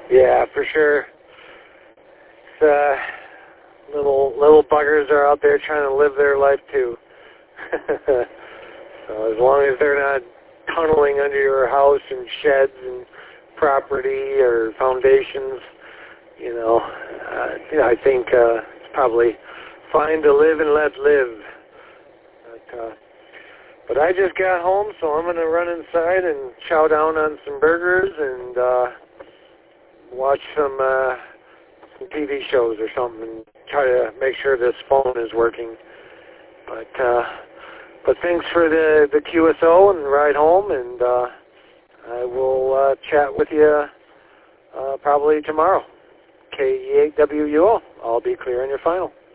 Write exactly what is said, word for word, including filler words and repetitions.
Yeah, for sure. It's, uh, little little buggers are out there trying to live their life too. So as long as they're not tunneling under your house and sheds and property or foundations, you know, uh, you know I think uh, it's probably fine to live and let live. But, uh, but I just got home, so I'm going to run inside and chow down on some burgers and uh, watch some, uh, some T V shows or something and try to make sure this phone is working. But uh, but thanks for the, the Q S O and the ride home, and uh, I will uh, chat with you uh, probably tomorrow. K E eight W U O. I'll be clear on your final.